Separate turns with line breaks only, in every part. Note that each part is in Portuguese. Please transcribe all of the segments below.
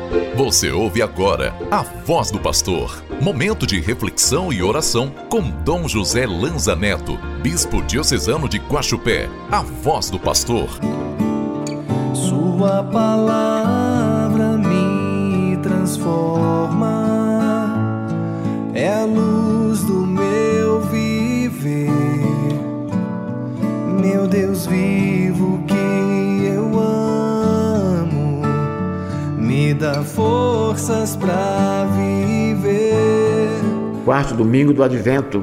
Você ouve agora a Voz do Pastor. Momento de reflexão e oração com Dom José Lanza Neto, Bispo Diocesano de Guaxupé. A Voz do Pastor.
Sua palavra me transforma, é a luz do meu viver. Meu Deus vivo que eu amo, me dá forças pra viver.
Quarto domingo do Advento.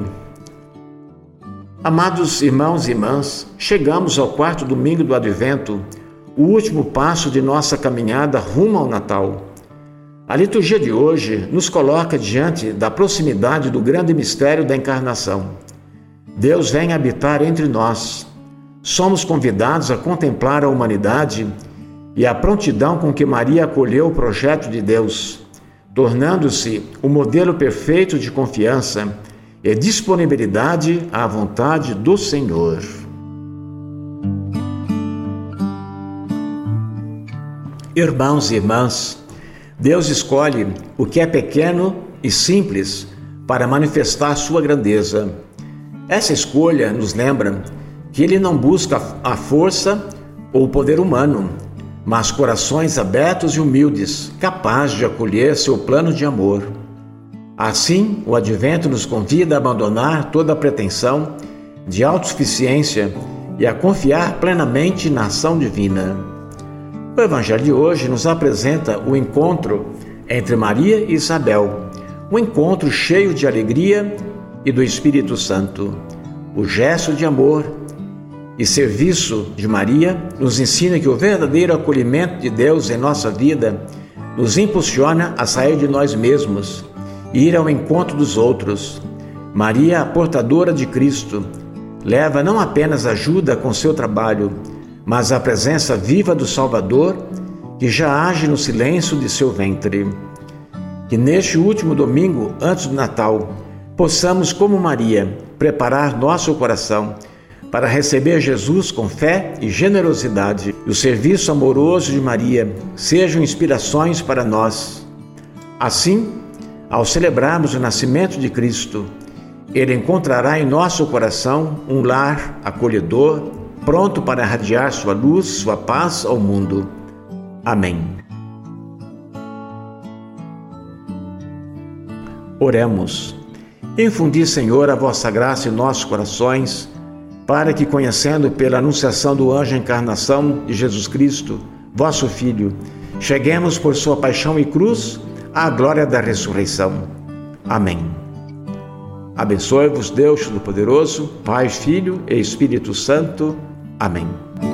Amados irmãos e irmãs, chegamos ao quarto domingo do Advento, o último passo de nossa caminhada rumo ao Natal. A liturgia de hoje nos coloca diante da proximidade do grande mistério da encarnação. Deus vem habitar entre nós. Somos convidados a contemplar a humanidade e a prontidão com que Maria acolheu o projeto de Deus, tornando-se o modelo perfeito de confiança e disponibilidade à vontade do Senhor. Irmãos e irmãs, Deus escolhe o que é pequeno e simples para manifestar sua grandeza. Essa escolha nos lembra que Ele não busca a força ou o poder humano, mas corações abertos e humildes, capazes de acolher seu plano de amor. Assim, o Advento nos convida a abandonar toda a pretensão de autossuficiência e a confiar plenamente na ação divina. O Evangelho de hoje nos apresenta o encontro entre Maria e Isabel, um encontro cheio de alegria e do Espírito Santo. O gesto de amor e serviço de Maria nos ensina que o verdadeiro acolhimento de Deus em nossa vida nos impulsiona a sair de nós mesmos e ir ao encontro dos outros. Maria, a portadora de Cristo, leva não apenas ajuda com seu trabalho, mas a presença viva do Salvador, que já age no silêncio de seu ventre. Que neste último domingo, antes do Natal, possamos, como Maria, preparar nosso coração para receber Jesus com fé e generosidade. E o serviço amoroso de Maria sejam inspirações para nós. Assim, ao celebrarmos o nascimento de Cristo, Ele encontrará em nosso coração um lar acolhedor, pronto para irradiar sua luz, sua paz ao mundo. Amém. Oremos. Infundi, Senhor, a vossa graça em nossos corações, para que, conhecendo pela anunciação do anjo a encarnação de Jesus Cristo, vosso Filho, cheguemos por sua paixão e cruz à glória da ressurreição. Amém. Abençoe-vos Deus Todo-Poderoso, Pai, Filho e Espírito Santo. Amém.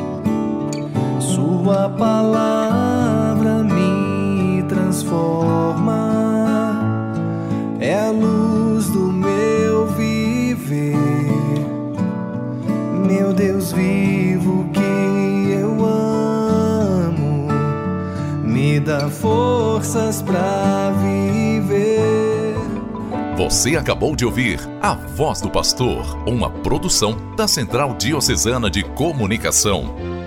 Sua palavra me transforma, é a luz do meu viver. Meu Deus vivo que eu amo, me dá forças pra viver.
Você acabou de ouvir A Voz do Pastor, uma produção da Central Diocesana de Comunicação.